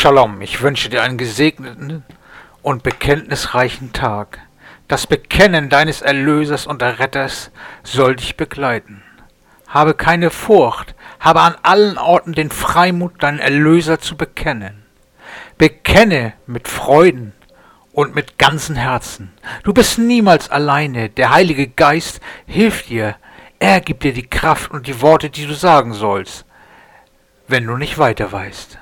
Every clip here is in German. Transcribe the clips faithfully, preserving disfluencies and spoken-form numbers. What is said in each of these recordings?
Shalom, ich wünsche dir einen gesegneten und bekenntnisreichen Tag. Das Bekennen deines Erlösers und Erretters soll dich begleiten. Habe keine Furcht, habe an allen Orten den Freimut, deinen Erlöser zu bekennen. Bekenne mit Freuden und mit ganzem Herzen. Du bist niemals alleine, der Heilige Geist hilft dir. Er gibt dir die Kraft und die Worte, die du sagen sollst, wenn du nicht weiter weißt.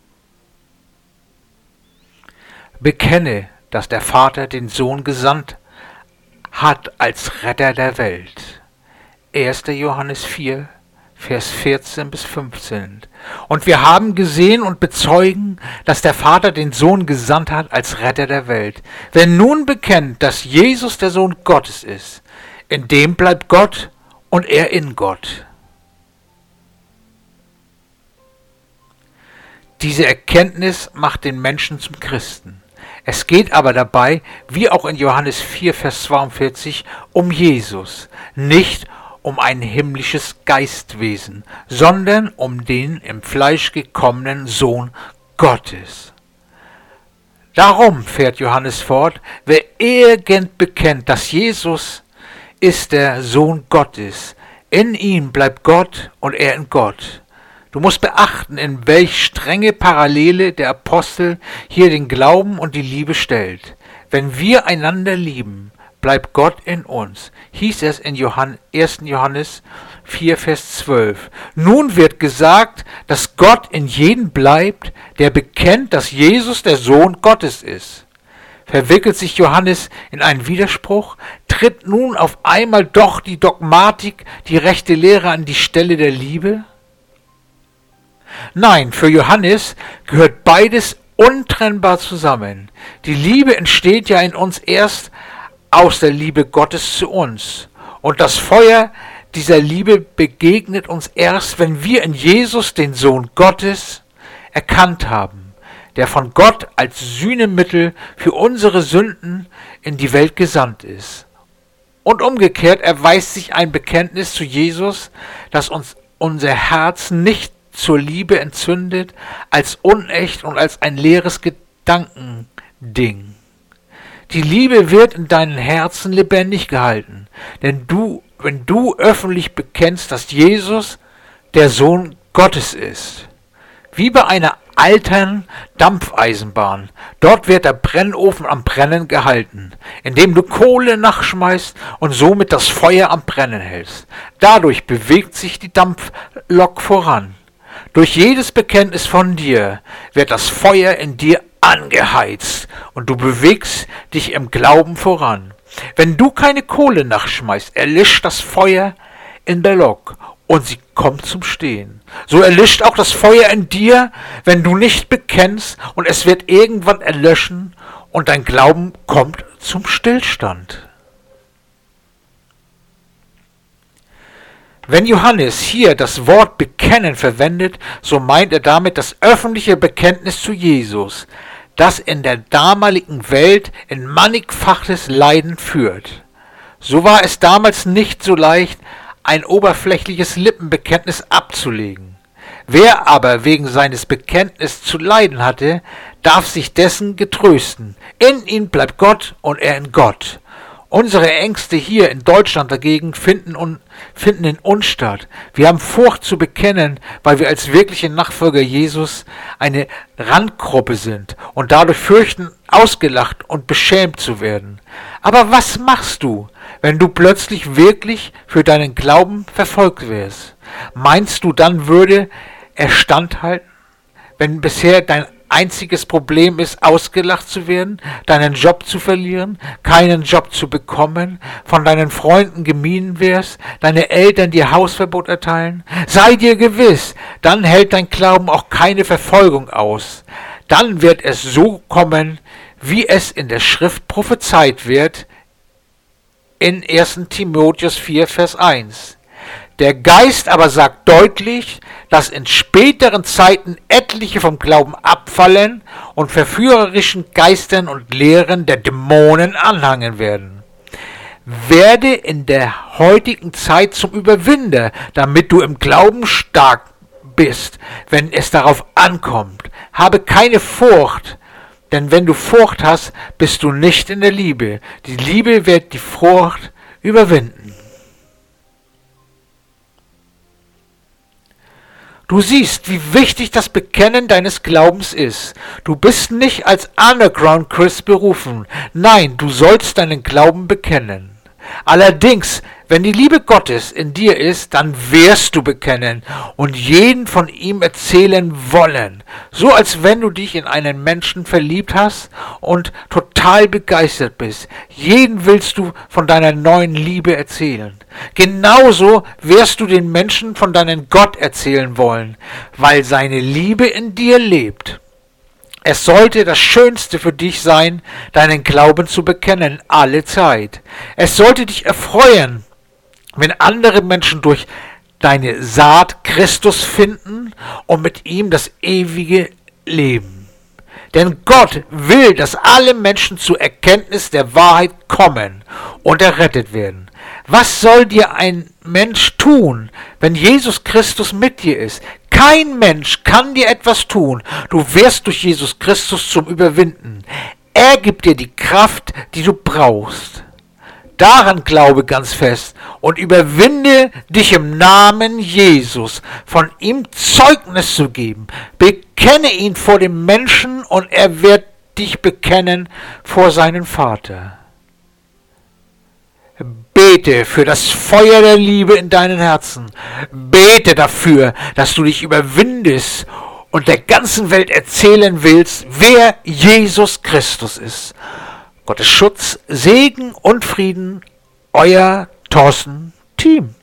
Bekenne, dass der Vater den Sohn gesandt hat als Retter der Welt. erster Johannes vier, Vers vierzehn bis fünfzehn. Und wir haben gesehen und bezeugen, dass der Vater den Sohn gesandt hat als Retter der Welt. Wer nun bekennt, dass Jesus der Sohn Gottes ist, in dem bleibt Gott und er in Gott. Diese Erkenntnis macht den Menschen zum Christen. Es geht aber dabei, wie auch in Johannes vier, Vers zweiundvierzig, um Jesus, nicht um ein himmlisches Geistwesen, sondern um den im Fleisch gekommenen Sohn Gottes. Darum, fährt Johannes fort, wer irgend bekennt, dass Jesus ist der Sohn Gottes, in ihm bleibt Gott und er in Gott. Du musst beachten, in welch strenge Parallele der Apostel hier den Glauben und die Liebe stellt. Wenn wir einander lieben, bleibt Gott in uns, hieß es in Johann, erster Johannes vier, Vers zwölf. Nun wird gesagt, dass Gott in jedem bleibt, der bekennt, dass Jesus der Sohn Gottes ist. Verwickelt sich Johannes in einen Widerspruch? Tritt nun auf einmal doch die Dogmatik, die rechte Lehre an die Stelle der Liebe? Nein, für Johannes gehört beides untrennbar zusammen. Die Liebe entsteht ja in uns erst aus der Liebe Gottes zu uns. Und das Feuer dieser Liebe begegnet uns erst, wenn wir in Jesus den Sohn Gottes erkannt haben, der von Gott als Sühnemittel für unsere Sünden in die Welt gesandt ist. Und umgekehrt erweist sich ein Bekenntnis zu Jesus, das uns unser Herz nicht zur Liebe entzündet, als unecht und als ein leeres Gedankending. Die Liebe wird in deinem Herzen lebendig gehalten, denn du, wenn du öffentlich bekennst, dass Jesus der Sohn Gottes ist, wie bei einer alten Dampfeisenbahn. Dort wird der Brennofen am Brennen gehalten, indem du Kohle nachschmeißt und somit das Feuer am Brennen hältst. Dadurch bewegt sich die Dampflok voran. Durch jedes Bekenntnis von dir wird das Feuer in dir angeheizt und du bewegst dich im Glauben voran. Wenn du keine Kohle nachschmeißt, erlischt das Feuer in der Lok und sie kommt zum Stehen. So erlischt auch das Feuer in dir, wenn du nicht bekennst, und es wird irgendwann erlöschen und dein Glauben kommt zum Stillstand. Wenn Johannes hier das Wort bekennen verwendet, so meint er damit das öffentliche Bekenntnis zu Jesus, das in der damaligen Welt in mannigfaches Leiden führt. So war es damals nicht so leicht, ein oberflächliches Lippenbekenntnis abzulegen. Wer aber wegen seines Bekenntnisses zu leiden hatte, darf sich dessen getrösten. In ihm bleibt Gott und er in Gott. Unsere Ängste hier in Deutschland dagegen finden, un, finden in uns statt. Wir haben Furcht zu bekennen, weil wir als wirkliche Nachfolger Jesus eine Randgruppe sind und dadurch fürchten, ausgelacht und beschämt zu werden. Aber was machst du, wenn du plötzlich wirklich für deinen Glauben verfolgt wirst? Meinst du, dann würde er standhalten, wenn bisher dein einziges Problem ist, ausgelacht zu werden, deinen Job zu verlieren, keinen Job zu bekommen, von deinen Freunden gemieden wirst, deine Eltern dir Hausverbot erteilen? Sei dir gewiss, dann hält dein Glauben auch keine Verfolgung aus. Dann wird es so kommen, wie es in der Schrift prophezeit wird, in erster Timotheus vier, Vers eins. Der Geist aber sagt deutlich, dass in späteren Zeiten etliche vom Glauben abfallen und verführerischen Geistern und Lehren der Dämonen anhangen werden. Werde in der heutigen Zeit zum Überwinder, damit du im Glauben stark bist, wenn es darauf ankommt. habe keine Furcht, denn wenn du Furcht hast, bist du nicht in der Liebe. Die Liebe wird die Furcht überwinden. Du siehst, wie wichtig das Bekennen deines Glaubens ist. Du bist nicht als Underground-Christ berufen. Nein, du sollst deinen Glauben bekennen. Allerdings, wenn die Liebe Gottes in dir ist, dann wirst du bekennen und jeden von ihm erzählen wollen. So als wenn du dich in einen Menschen verliebt hast und total begeistert bist. Jeden willst du von deiner neuen Liebe erzählen. Genauso wirst du den Menschen von deinem Gott erzählen wollen, weil seine Liebe in dir lebt. Es sollte das Schönste für dich sein, deinen Glauben zu bekennen, alle Zeit. Es sollte dich erfreuen, wenn andere Menschen durch deine Saat Christus finden und mit ihm das ewige Leben. Denn Gott will, dass alle Menschen zur Erkenntnis der Wahrheit kommen und errettet werden. Was soll dir ein Mensch tun, wenn Jesus Christus mit dir ist? Kein Mensch kann dir etwas tun. Du wirst durch Jesus Christus zum Überwinden. Er gibt dir die Kraft, die du brauchst. Daran glaube ganz fest und überwinde dich im Namen Jesus, von ihm Zeugnis zu geben. Bekenne ihn vor dem Menschen und er wird dich bekennen vor seinen Vater. Bete für das Feuer der Liebe in deinem Herzen. Bete dafür, dass du dich überwindest und der ganzen Welt erzählen willst, wer Jesus Christus ist. Gottes Schutz, Segen und Frieden, euer Thorsten Thiem.